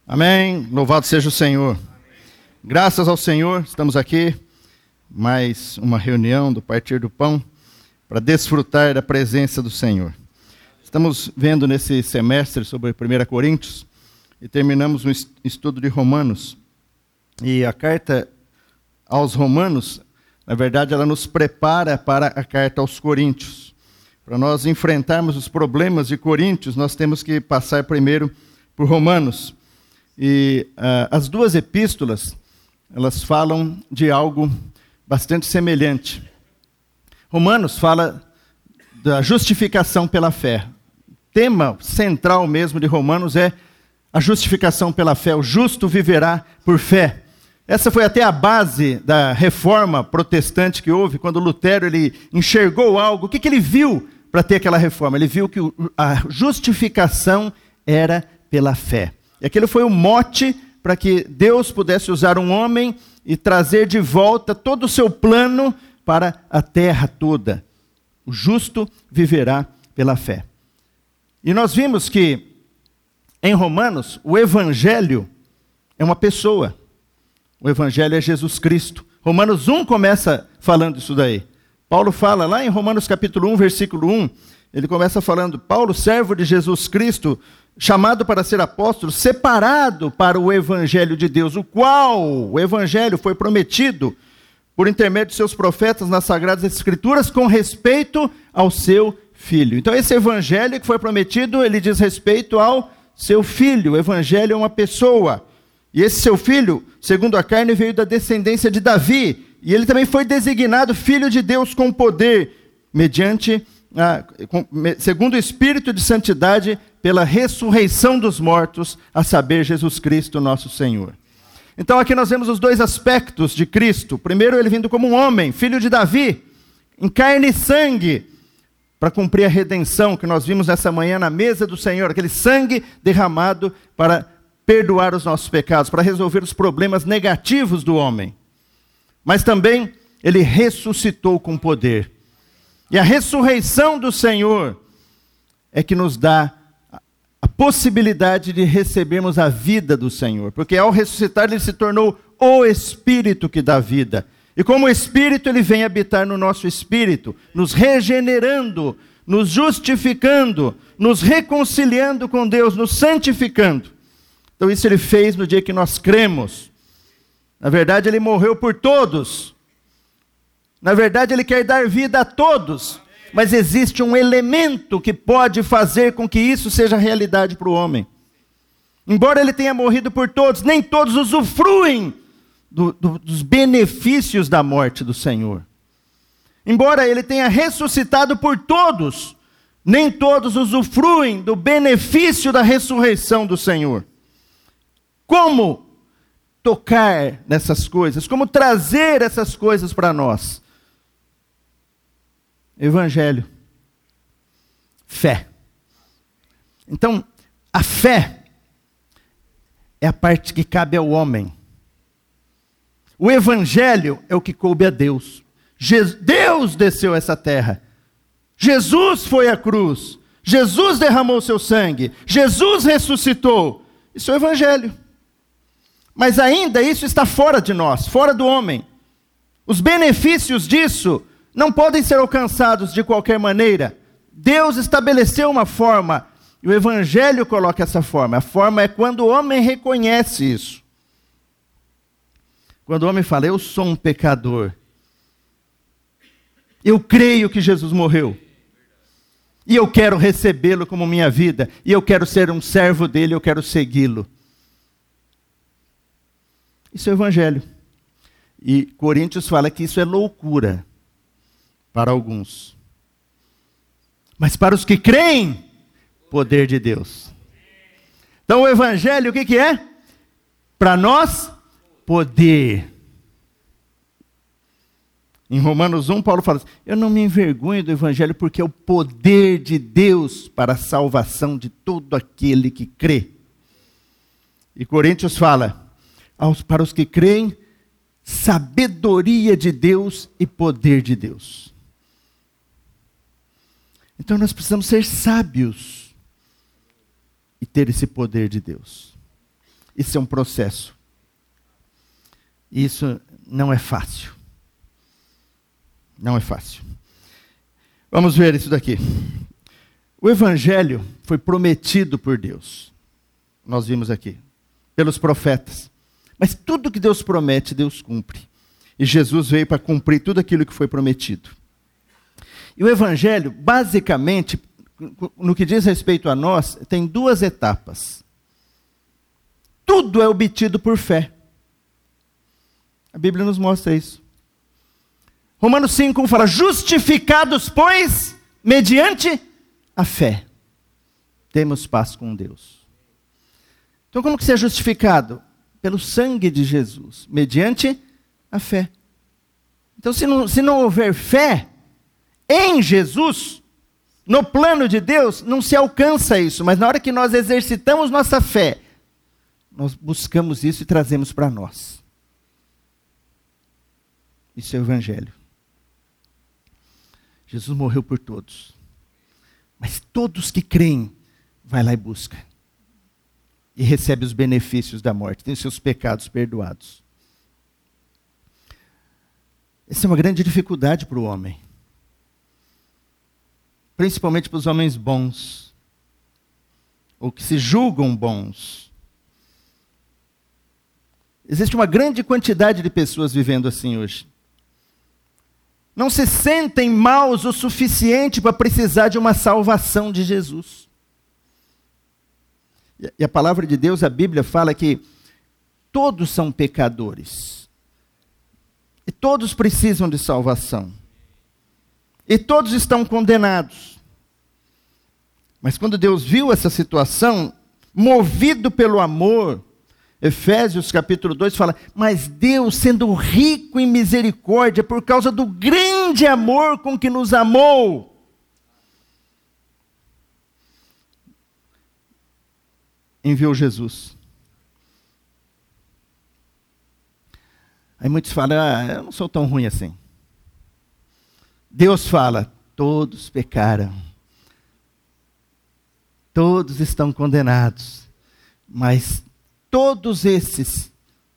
Amém. Louvado seja o Senhor. Graças ao Senhor, estamos aqui, mais uma reunião do Partir do Pão, para desfrutar da presença do Senhor. Estamos vendo nesse semestre sobre 1 Coríntios, e terminamos um estudo de Romanos. E a carta aos Romanos, na verdade, ela nos prepara para a carta aos Coríntios. Para nós enfrentarmos os problemas de Coríntios, nós temos que passar primeiro por Romanos. E as duas epístolas, elas falam de algo bastante semelhante. Romanos fala da justificação pela fé. O tema central mesmo de Romanos é a justificação pela fé. O justo viverá por fé. Essa foi até a base da reforma protestante que houve, quando Lutero ele enxergou algo. O que ele viu para ter aquela reforma? Ele viu que a justificação era pela fé. E aquele foi o mote para que Deus pudesse usar um homem e trazer de volta todo o seu plano para a terra toda. O justo viverá pela fé. E nós vimos que, em Romanos, o Evangelho é uma pessoa. O Evangelho é Jesus Cristo. Romanos 1 começa falando isso daí. Paulo fala lá em Romanos capítulo 1, versículo 1, ele começa falando, Paulo, servo de Jesus Cristo, chamado para ser apóstolo, separado para o Evangelho de Deus, o qual o Evangelho foi prometido por intermédio de seus profetas nas Sagradas Escrituras com respeito ao seu Filho. Então esse Evangelho que foi prometido, ele diz respeito ao seu Filho. O Evangelho é uma pessoa. E esse seu Filho, segundo a carne, veio da descendência de Davi. E ele também foi designado Filho de Deus com poder, segundo o Espírito de Santidade, pela ressurreição dos mortos, a saber, Jesus Cristo, nosso Senhor. Então aqui nós vemos os dois aspectos de Cristo. Primeiro, ele vindo como um homem, filho de Davi, em carne e sangue, para cumprir a redenção que nós vimos nessa manhã na mesa do Senhor, aquele sangue derramado para perdoar os nossos pecados, para resolver os problemas negativos do homem. Mas também ele ressuscitou com poder. E a ressurreição do Senhor é que nos dá a possibilidade de recebermos a vida do Senhor. Porque ao ressuscitar ele se tornou o Espírito que dá vida. E como o Espírito ele vem habitar no nosso espírito, nos regenerando, nos justificando, nos reconciliando com Deus, nos santificando. Então isso ele fez no dia que nós cremos. Na verdade ele morreu por todos. Na verdade ele quer dar vida a todos. Mas existe um elemento que pode fazer com que isso seja realidade para o homem. Embora ele tenha morrido por todos, nem todos usufruem dos benefícios da morte do Senhor. Embora ele tenha ressuscitado por todos, nem todos usufruem do benefício da ressurreição do Senhor. Como tocar nessas coisas? Como trazer essas coisas para nós? Evangelho. Fé. Então, a fé é a parte que cabe ao homem. O Evangelho é o que coube a Deus. Deus desceu essa terra. Jesus foi à cruz. Jesus derramou seu sangue. Jesus ressuscitou. Isso é o Evangelho. Mas ainda isso está fora de nós, fora do homem. Os benefícios disso não podem ser alcançados de qualquer maneira. Deus estabeleceu uma forma, e o Evangelho coloca essa forma. A forma é quando o homem reconhece isso. Quando o homem fala, eu sou um pecador. Eu creio que Jesus morreu. E eu quero recebê-lo como minha vida. E eu quero ser um servo dele, eu quero segui-lo. Isso é o Evangelho. E Coríntios fala que isso é loucura para alguns. Mas para os que creem, poder de Deus. Então o Evangelho, o que é? Para nós, poder. Em Romanos 1, Paulo fala assim, eu não me envergonho do Evangelho porque é o poder de Deus para a salvação de todo aquele que crê. E Coríntios fala, para os que creem, sabedoria de Deus e poder de Deus. Então nós precisamos ser sábios e ter esse poder de Deus. Isso é um processo. Isso não é fácil. Não é fácil. Vamos ver isso daqui. O Evangelho foi prometido por Deus. Nós vimos aqui. Pelos profetas. Mas tudo que Deus promete, Deus cumpre. E Jesus veio para cumprir tudo aquilo que foi prometido. E o Evangelho, basicamente, no que diz respeito a nós, tem duas etapas. Tudo é obtido por fé. A Bíblia nos mostra isso. Romanos 5:1 fala, justificados, pois, mediante a fé, temos paz com Deus. Então, como que você é justificado? Pelo sangue de Jesus, mediante a fé. Então, se não houver fé em Jesus, no plano de Deus, não se alcança isso. Mas na hora que nós exercitamos nossa fé, nós buscamos isso e trazemos para nós. Isso é o Evangelho. Jesus morreu por todos. Mas todos que creem, vai lá e busca. E recebe os benefícios da morte. Tem seus pecados perdoados. Essa é uma grande dificuldade para o homem. Principalmente para os homens bons. Ou que se julgam bons. Existe uma grande quantidade de pessoas vivendo assim hoje. Não se sentem maus o suficiente para precisar de uma salvação de Jesus. E a palavra de Deus, a Bíblia fala que todos são pecadores. E todos precisam de salvação. E todos estão condenados. Mas quando Deus viu essa situação, movido pelo amor, Efésios capítulo 2 fala, mas Deus, sendo rico em misericórdia, por causa do grande amor com que nos amou, enviou Jesus. Aí muitos falam, eu não sou tão ruim assim. Deus fala, todos pecaram. Todos estão condenados. Mas todos esses,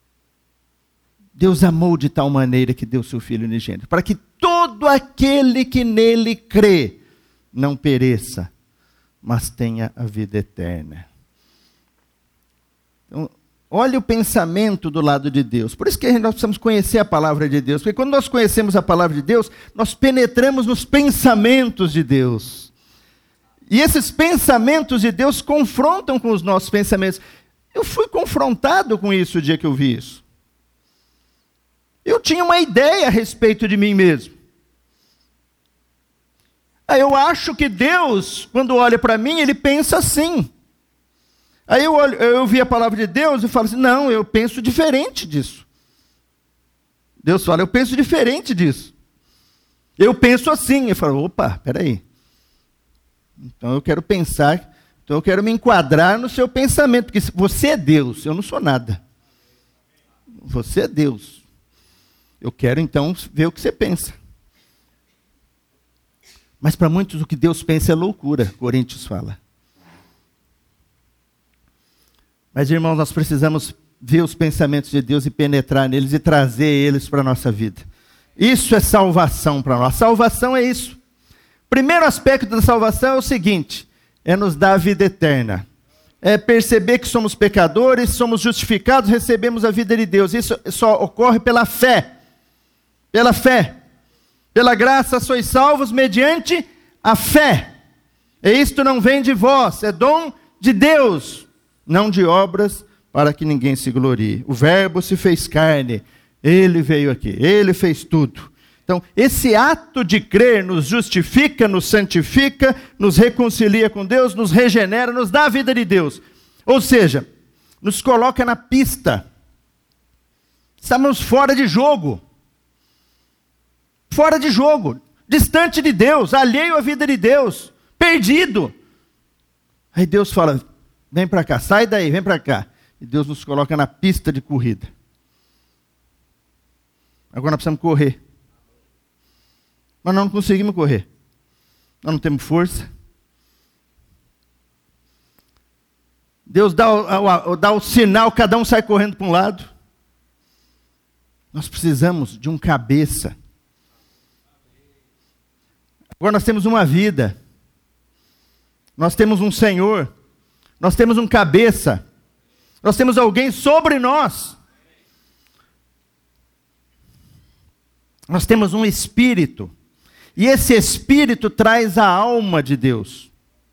Deus amou de tal maneira que deu seu Filho unigênito, para que todo aquele que nele crê, não pereça, mas tenha a vida eterna. Então, olha o pensamento do lado de Deus. Por isso que nós precisamos conhecer a palavra de Deus. Porque quando nós conhecemos a palavra de Deus, nós penetramos nos pensamentos de Deus. E esses pensamentos de Deus confrontam com os nossos pensamentos. Eu fui confrontado com isso o dia que eu vi isso. Eu tinha uma ideia a respeito de mim mesmo. Aí eu acho que Deus, quando olha para mim, Ele pensa assim. Aí eu vi a palavra de Deus e falo assim, não, eu penso diferente disso. Deus fala, eu penso diferente disso. Eu penso assim. Eu falo, opa, peraí. Então eu quero pensar, então eu quero me enquadrar no seu pensamento, porque você é Deus, eu não sou nada. Você é Deus. Eu quero então ver o que você pensa. Mas para muitos o que Deus pensa é loucura, Coríntios fala. Mas, irmãos, nós precisamos ver os pensamentos de Deus e penetrar neles e trazer eles para a nossa vida. Isso é salvação para nós. Salvação é isso. Primeiro aspecto da salvação é o seguinte, é nos dar a vida eterna. É perceber que somos pecadores, somos justificados, recebemos a vida de Deus. Isso só ocorre pela fé. Pela fé. Pela graça sois salvos mediante a fé. E isto não vem de vós, é dom de Deus. Não de obras, para que ninguém se glorie. O Verbo se fez carne, Ele veio aqui, Ele fez tudo. Então, esse ato de crer nos justifica, nos santifica, nos reconcilia com Deus, nos regenera, nos dá a vida de Deus. Ou seja, nos coloca na pista. Estamos fora de jogo. Fora de jogo, distante de Deus, alheio à vida de Deus, perdido. Aí Deus fala, vem para cá, sai daí, vem para cá. E Deus nos coloca na pista de corrida. Agora nós precisamos correr. Mas nós não conseguimos correr. Nós não temos força. Deus dá o sinal, cada um sai correndo para um lado. Nós precisamos de um cabeça. Agora nós temos uma vida. Nós temos um Senhor. Nós temos um cabeça. Nós temos alguém sobre nós. Nós temos um Espírito. E esse Espírito traz a alma de Deus.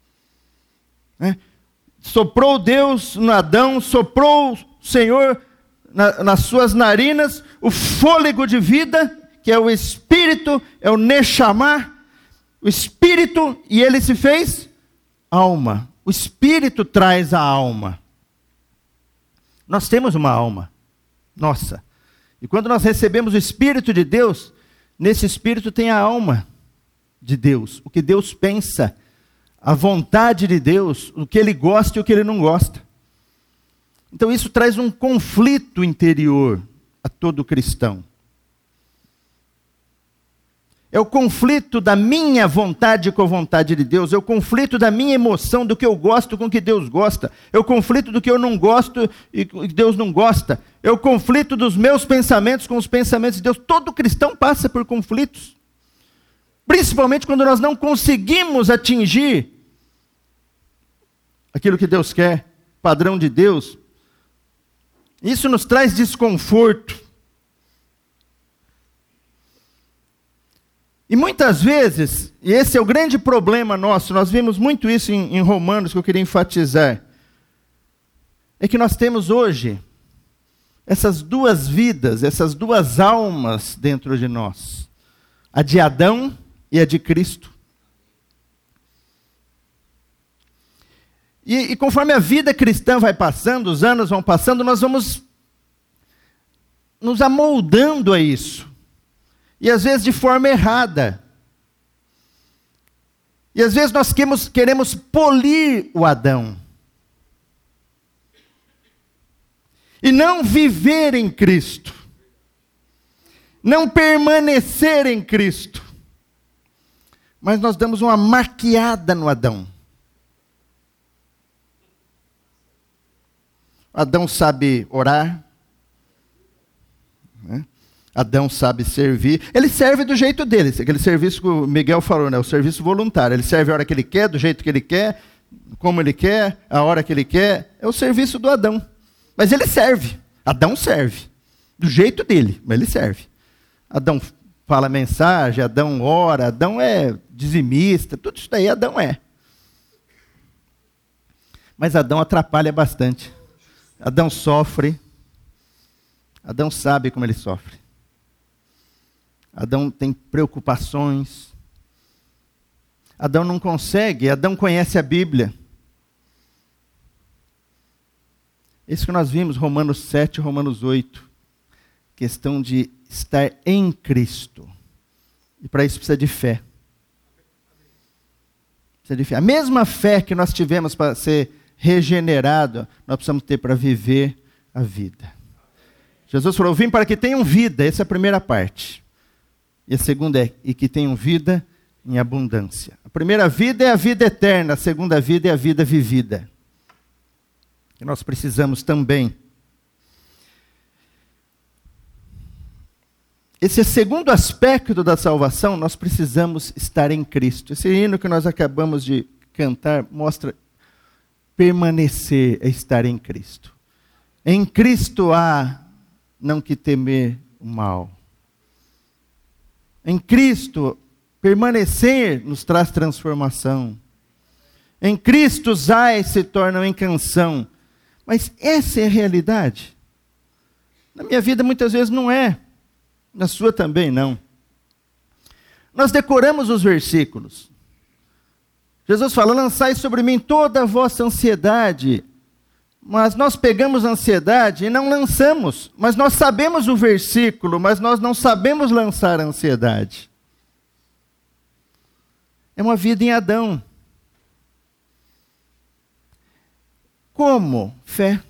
Soprou Deus no Adão, soprou o Senhor nas suas narinas, o fôlego de vida, que é o Espírito, é o Neshama, o Espírito, e ele se fez alma. O Espírito traz a alma. Nós temos uma alma, nossa. E quando nós recebemos o Espírito de Deus, nesse Espírito tem a alma de Deus, o que Deus pensa, a vontade de Deus, o que Ele gosta e o que Ele não gosta. Então isso traz um conflito interior a todo cristão. É o conflito da minha vontade com a vontade de Deus, é o conflito da minha emoção, do que eu gosto com o que Deus gosta, é o conflito do que eu não gosto e que Deus não gosta, é o conflito dos meus pensamentos com os pensamentos de Deus. Todo cristão passa por conflitos. Principalmente quando nós não conseguimos atingir aquilo que Deus quer, padrão de Deus. Isso nos traz desconforto. E muitas vezes, e esse é o grande problema nosso, nós vimos muito isso em Romanos, que eu queria enfatizar, é que nós temos hoje essas duas vidas, essas duas almas dentro de nós. A de Adão e a de Cristo. E conforme a vida cristã vai passando, os anos vão passando, nós vamos nos amoldando a isso. E às vezes de forma errada. E às vezes nós queremos polir o Adão. E não viver em Cristo. Não permanecer em Cristo. Mas nós damos uma maquiada no Adão. Adão sabe orar. Adão sabe servir. Ele serve do jeito dele. Aquele serviço que o Miguel falou, o serviço voluntário. Ele serve a hora que ele quer, do jeito que ele quer, como ele quer, a hora que ele quer. É o serviço do Adão. Mas ele serve. Adão serve. Do jeito dele, mas ele serve. Adão fala mensagem, Adão ora, Adão é dizimista, tudo isso daí Adão é. Mas Adão atrapalha bastante. Adão sofre. Adão sabe como ele sofre. Adão tem preocupações. Adão não consegue, Adão conhece a Bíblia. Isso que nós vimos, Romanos 7, Romanos 8. Questão de estar em Cristo. E para isso precisa de fé. Precisa de fé. A mesma fé que nós tivemos para ser regenerado, nós precisamos ter para viver a vida. Jesus falou, vim para que tenham vida. Essa é a primeira parte. E a segunda é, e que tenham vida em abundância. A primeira vida é a vida eterna. A segunda vida é a vida vivida. E nós precisamos também. Esse segundo aspecto da salvação, nós precisamos estar em Cristo. Esse hino que nós acabamos de cantar mostra permanecer é estar em Cristo. Em Cristo há não que temer o mal. Em Cristo, permanecer nos traz transformação. Em Cristo, os ais se tornam em canção. Mas essa é a realidade. Na minha vida, muitas vezes, não é. Na sua também, não. Nós decoramos os versículos. Jesus fala, lançai sobre mim toda a vossa ansiedade. Mas nós pegamos a ansiedade e não lançamos. Mas nós sabemos o versículo, mas nós não sabemos lançar a ansiedade. É uma vida em Adão. Como? Fé.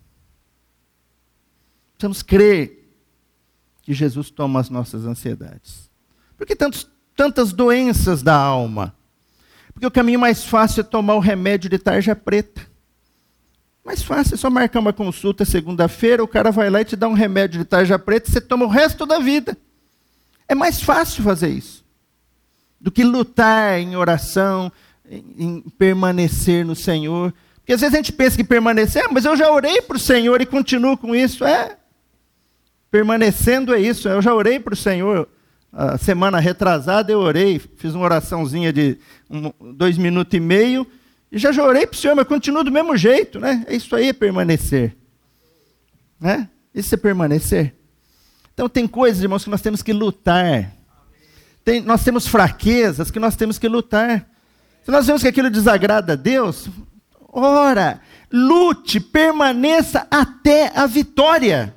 Precisamos crer que Jesus toma as nossas ansiedades. Por que tantas doenças da alma? Porque o caminho mais fácil é tomar o remédio de tarja preta. Mais fácil, é só marcar uma consulta segunda-feira, o cara vai lá e te dá um remédio de tarja preta e você toma o resto da vida. É mais fácil fazer isso do que lutar em oração, em permanecer no Senhor. Porque às vezes a gente pensa que permanecer, mas eu já orei para o Senhor e continuo com isso. Permanecendo é isso, eu já orei para o Senhor. A semana retrasada eu orei, fiz uma oraçãozinha de 2 minutos e meio, e já orei para o Senhor, mas continuo do mesmo jeito, né? Isso aí é permanecer. Né? Isso é permanecer. Então tem coisas, irmãos, que nós temos que lutar. Nós temos fraquezas que nós temos que lutar. Se nós vemos que aquilo desagrada a Deus, ora, lute, permaneça até a vitória.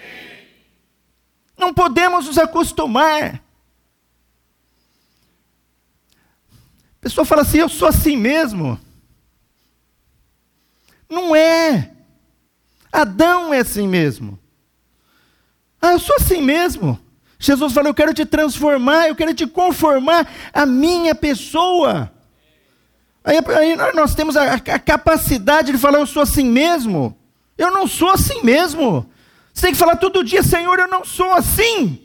Não podemos nos acostumar. A pessoa fala assim, eu sou assim mesmo. Não é. Adão é assim mesmo. Eu sou assim mesmo. Jesus falou, eu quero te transformar, eu quero te conformar à minha pessoa. Aí nós temos a capacidade de falar, eu sou assim mesmo. Eu não sou assim mesmo. Você tem que falar todo dia, Senhor, eu não sou assim.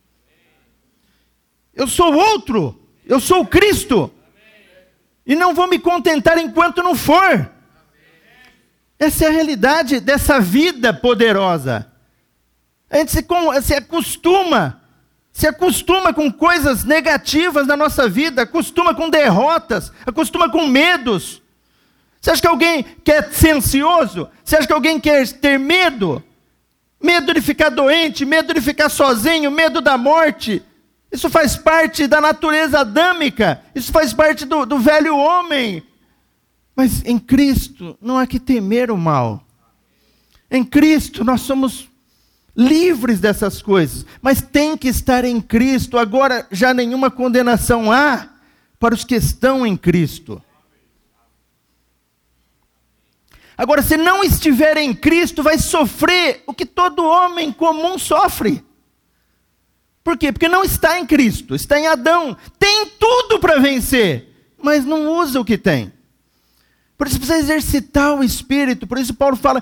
Eu sou outro. Eu sou o Cristo. E não vou me contentar enquanto não for. Essa é a realidade dessa vida poderosa. A gente se acostuma com coisas negativas na nossa vida, acostuma com derrotas, acostuma com medos. Você acha que alguém quer ser ansioso? Você acha que alguém quer ter medo? Medo de ficar doente, medo de ficar sozinho, medo da morte. Isso faz parte da natureza adâmica, isso faz parte do velho homem. Mas em Cristo não há que temer o mal. Em Cristo nós somos livres dessas coisas, mas tem que estar em Cristo. Agora já nenhuma condenação há para os que estão em Cristo. Agora, se não estiver em Cristo, vai sofrer o que todo homem comum sofre. Por quê? Porque não está em Cristo, está em Adão. Tem tudo para vencer, mas não usa o que tem. Por isso precisa exercitar o Espírito. Por isso Paulo fala,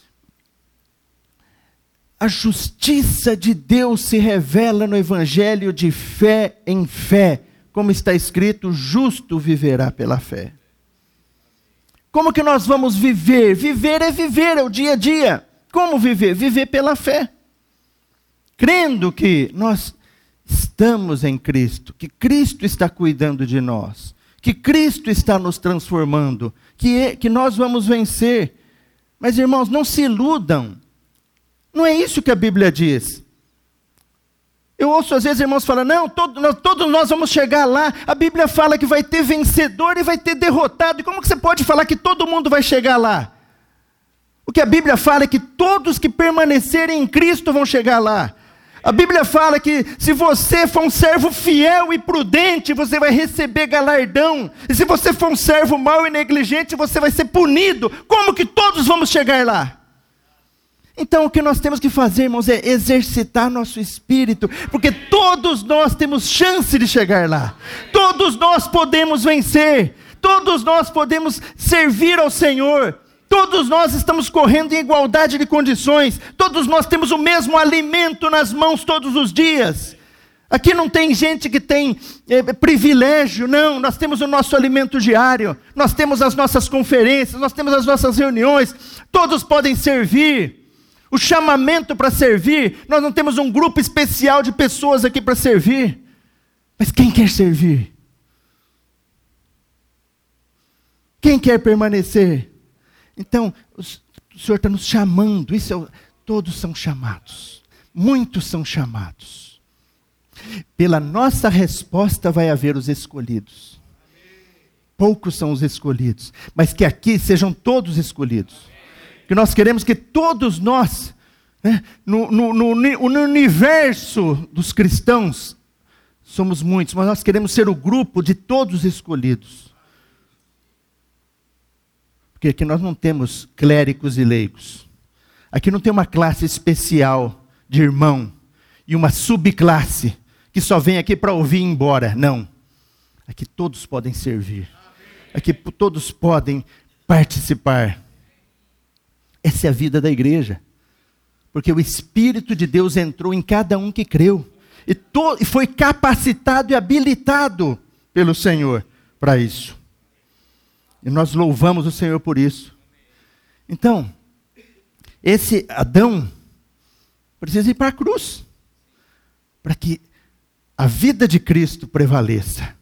a justiça de Deus se revela no Evangelho de fé em fé. Como está escrito, o justo viverá pela fé. Como que nós vamos viver? Viver é o dia a dia. Como viver? Viver pela fé. Crendo que nós estamos em Cristo, que Cristo está cuidando de nós, que Cristo está nos transformando, que nós vamos vencer. Mas, irmãos, não se iludam. Não é isso que a Bíblia diz. Eu ouço às vezes irmãos falando, não, todos nós vamos chegar lá. A Bíblia fala que vai ter vencedor e vai ter derrotado. E como que você pode falar que todo mundo vai chegar lá? O que a Bíblia fala é que todos que permanecerem em Cristo vão chegar lá. A Bíblia fala que se você for um servo fiel e prudente, você vai receber galardão. E se você for um servo mau e negligente, você vai ser punido. Como que todos vamos chegar lá? Então o que nós temos que fazer, irmãos, é exercitar nosso espírito, porque todos nós temos chance de chegar lá. Todos nós podemos vencer. Todos nós podemos servir ao Senhor. Todos nós estamos correndo em igualdade de condições. Todos nós temos o mesmo alimento nas mãos todos os dias. Aqui não tem gente que tem privilégio, não. Nós temos o nosso alimento diário. Nós temos as nossas conferências, nós temos as nossas reuniões. Todos podem servir. O chamamento para servir, nós não temos um grupo especial de pessoas aqui para servir. Mas quem quer servir? Quem quer permanecer? Então, o Senhor está nos chamando. Todos são chamados. Muitos são chamados. Pela nossa resposta vai haver os escolhidos. Poucos são os escolhidos. Mas que aqui sejam todos escolhidos. Que nós queremos que todos nós, né, no universo dos cristãos, somos muitos, mas nós queremos ser o grupo de todos escolhidos. Porque aqui nós não temos clérigos e leigos. Aqui não tem uma classe especial de irmão e uma subclasse que só vem aqui para ouvir e ir embora. Não. Aqui todos podem servir. Aqui todos podem participar. Essa é a vida da igreja. Porque o Espírito de Deus entrou em cada um que creu. E foi capacitado e habilitado pelo Senhor para isso. E nós louvamos o Senhor por isso. Então, esse Adão precisa ir para a cruz. Para que a vida de Cristo prevaleça.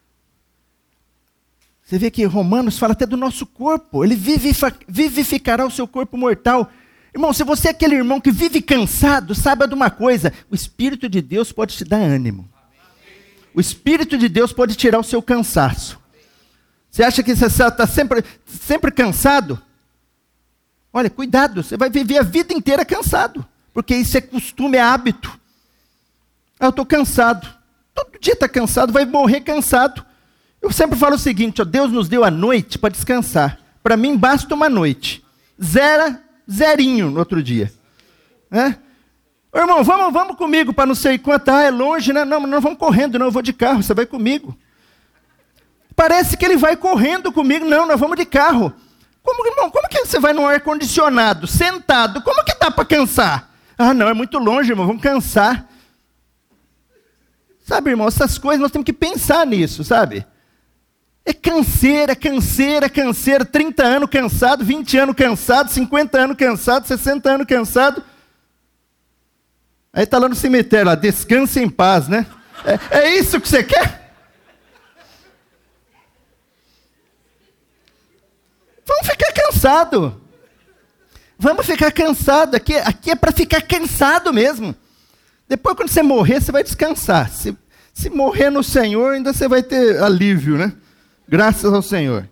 Você vê que Romanos fala até do nosso corpo. Ele vivificará o seu corpo mortal. Irmão, se você é aquele irmão que vive cansado, saiba de uma coisa. O Espírito de Deus pode te dar ânimo. O Espírito de Deus pode tirar o seu cansaço. Você acha que você está sempre cansado? Olha, cuidado. Você vai viver a vida inteira cansado. Porque isso é costume, é hábito. Eu estou cansado. Todo dia está cansado, vai morrer cansado. Eu sempre falo o seguinte, ó, Deus nos deu a noite para descansar. Para mim, basta uma noite. Zerinho no outro dia. Ô, irmão, vamos comigo para não sei quanto. É longe, né? Não vamos correndo, não. Eu vou de carro, você vai comigo. Parece que ele vai correndo comigo. Não, nós vamos de carro. Irmão, como que você vai no ar-condicionado, sentado? Como que dá para cansar? Não, é muito longe, irmão, vamos cansar. Sabe, irmão, essas coisas nós temos que pensar nisso, sabe? É canseira, 30 anos cansado, 20 anos cansado, 50 anos cansado, 60 anos cansado. Aí está lá no cemitério, lá, descanse em paz, né? É isso que você quer? Vamos ficar cansado. Vamos ficar cansado. Aqui é para ficar cansado mesmo. Depois, quando você morrer, você vai descansar. Se morrer no Senhor, ainda você vai ter alívio, né? Graças ao Senhor.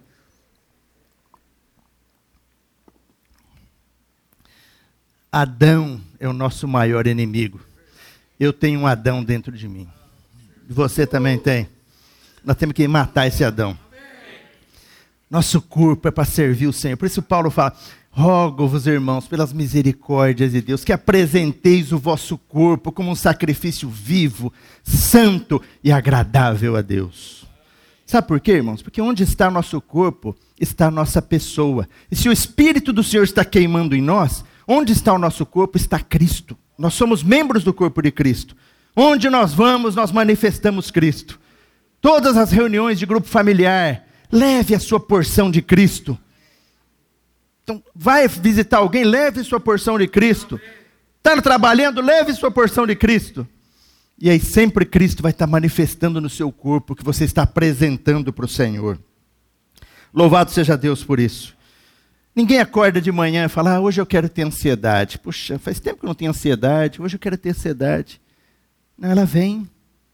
Adão é o nosso maior inimigo. Eu tenho um Adão dentro de mim. Você também tem. Nós temos que matar esse Adão. Nosso corpo é para servir o Senhor. Por isso Paulo fala, rogo-vos, irmãos, pelas misericórdias de Deus, que apresenteis o vosso corpo como um sacrifício vivo, santo e agradável a Deus. Sabe por quê, irmãos? Porque onde está o nosso corpo, está a nossa pessoa. E se o Espírito do Senhor está queimando em nós, onde está o nosso corpo, está Cristo. Nós somos membros do corpo de Cristo. Onde nós vamos, nós manifestamos Cristo. Todas as reuniões de grupo familiar, leve a sua porção de Cristo. Então, vai visitar alguém, leve sua porção de Cristo. Está trabalhando, leve sua porção de Cristo. E aí sempre Cristo vai estar manifestando no seu corpo o que você está apresentando para o Senhor. Louvado seja Deus por isso. Ninguém acorda de manhã e fala, hoje eu quero ter ansiedade. Puxa, faz tempo que eu não tenho ansiedade, hoje eu quero ter ansiedade. Não, ela vem.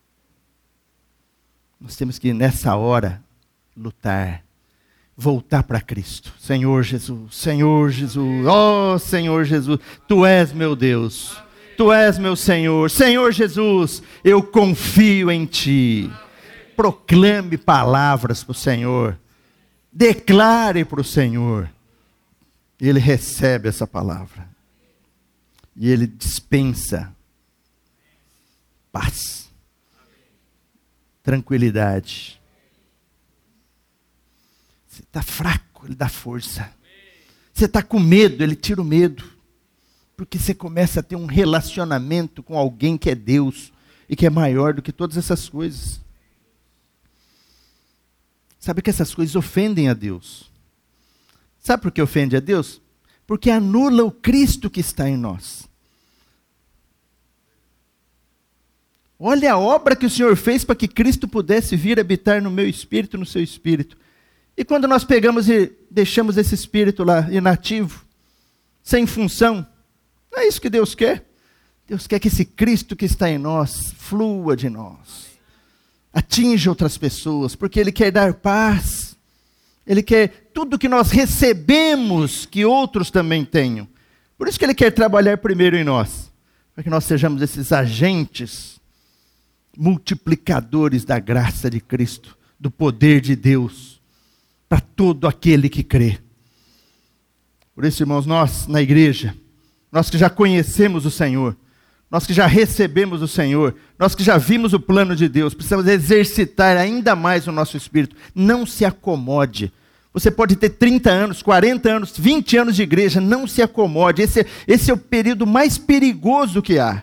Nós temos que, nessa hora, lutar. Voltar para Cristo. Senhor Jesus, ó Senhor Jesus, Tu és meu Deus. Tu és meu Senhor. Senhor Jesus, eu confio em Ti. Proclame palavras para o Senhor. Declare para o Senhor. Ele recebe essa palavra. E Ele dispensa paz, tranquilidade. Você está fraco, Ele dá força. Você está com medo, Ele tira o medo. Porque você começa a ter um relacionamento com alguém que é Deus e que é maior do que todas essas coisas. Sabe que essas coisas ofendem a Deus. Sabe por que ofende a Deus? Porque anula o Cristo que está em nós. Olha a obra que o Senhor fez para que Cristo pudesse vir habitar no meu espírito, no seu espírito. E quando nós pegamos e deixamos esse espírito lá inativo, sem função, não é isso que Deus quer. Deus quer que esse Cristo que está em nós flua de nós. Atinja outras pessoas, porque Ele quer dar paz. Ele quer tudo que nós recebemos, que outros também tenham. Por isso que Ele quer trabalhar primeiro em nós. Para que nós sejamos esses agentes multiplicadores da graça de Cristo, do poder de Deus, para todo aquele que crê. Por isso, irmãos, nós na igreja, nós que já conhecemos o Senhor, nós que já recebemos o Senhor, nós que já vimos o plano de Deus, precisamos exercitar ainda mais o nosso espírito. Não se acomode. Você pode ter 30 anos, 40 anos, 20 anos de igreja, não se acomode. Esse é o período mais perigoso que há.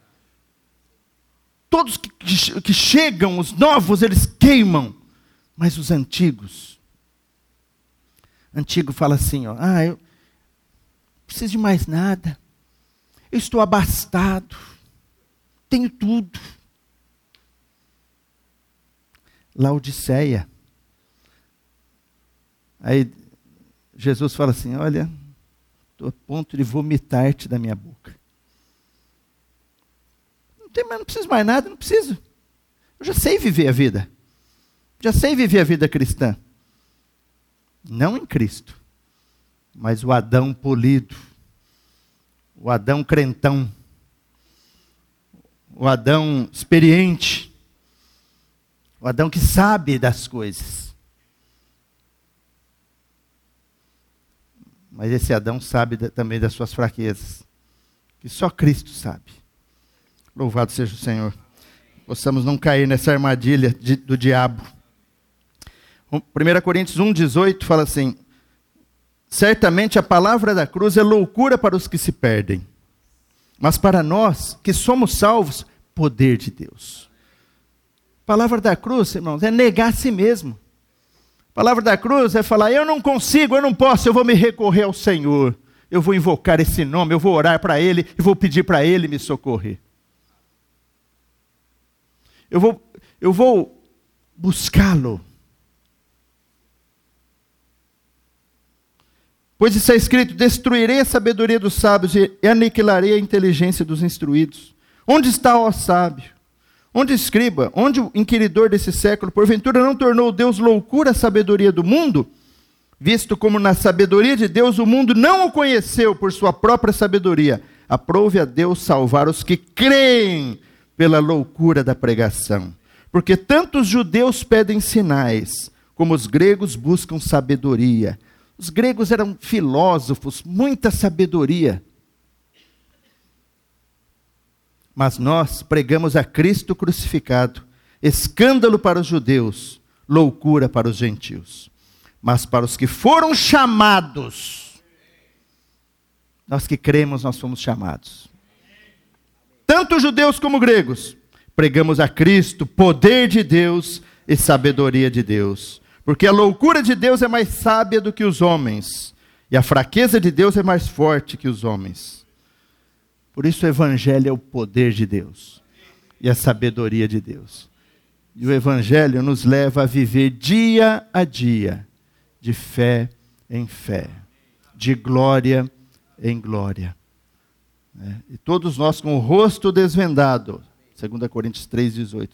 Todos que chegam, os novos, eles queimam. Mas os antigos, antigo fala assim, ó, eu não preciso de mais nada. Eu estou abastado. Tenho tudo. Laodiceia. Aí Jesus fala assim, olha, estou a ponto de vomitar-te da minha boca. Não preciso mais nada, não preciso. Eu já sei viver a vida. Já sei viver a vida cristã. Não em Cristo, mas o Adão polido. O Adão crentão. O Adão experiente. O Adão que sabe das coisas. Mas esse Adão sabe também das suas fraquezas. Que só Cristo sabe. Louvado seja o Senhor. Possamos não cair nessa armadilha do diabo. 1 Coríntios 1,18 fala assim, certamente a palavra da cruz é loucura para os que se perdem. Mas para nós, que somos salvos, poder de Deus. A palavra da cruz, irmãos, é negar a si mesmo. A palavra da cruz é falar, eu não consigo, eu não posso, eu vou me recorrer ao Senhor. Eu vou invocar esse nome, eu vou orar para Ele e vou pedir para Ele me socorrer. Eu vou buscá-lo. Pois está escrito, destruirei a sabedoria dos sábios e aniquilarei a inteligência dos instruídos. Onde está, ó sábio? Onde escriba? Onde o inquiridor desse século? Porventura não tornou Deus loucura a sabedoria do mundo? Visto como na sabedoria de Deus o mundo não o conheceu por sua própria sabedoria. Aprove a Deus salvar os que creem pela loucura da pregação. Porque tanto os judeus pedem sinais, como os gregos buscam sabedoria. Os gregos eram filósofos, muita sabedoria. Mas nós pregamos a Cristo crucificado, escândalo para os judeus, loucura para os gentios. Mas para os que foram chamados, nós que cremos, nós fomos chamados. Tanto judeus como gregos, pregamos a Cristo, poder de Deus e sabedoria de Deus. Porque a loucura de Deus é mais sábia do que os homens, e a fraqueza de Deus é mais forte que os homens. Por isso o Evangelho é o poder de Deus e a sabedoria de Deus. E o Evangelho nos leva a viver dia a dia, de fé em fé, de glória em glória. E todos nós com o rosto desvendado, 2 Coríntios 3,18,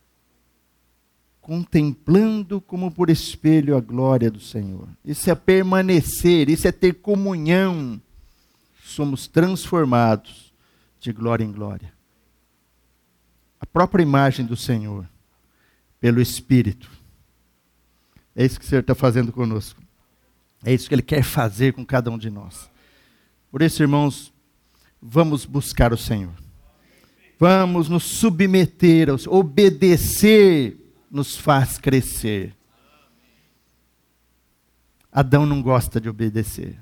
contemplando como por espelho a glória do Senhor. Isso é permanecer, isso é ter comunhão. Somos transformados de glória em glória. A própria imagem do Senhor, pelo Espírito. É isso que o Senhor está fazendo conosco. É isso que Ele quer fazer com cada um de nós. Por isso, irmãos, vamos buscar o Senhor. Vamos nos submeter, obedecer nos faz crescer. Adão não gosta de obedecer.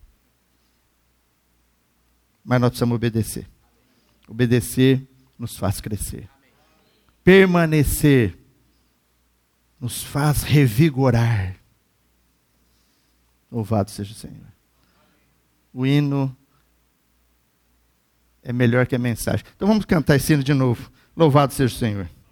Mas nós precisamos obedecer. Obedecer nos faz crescer. Permanecer nos faz revigorar. Louvado seja o Senhor. O hino é melhor que a mensagem. Então vamos cantar esse hino de novo. Louvado seja o Senhor.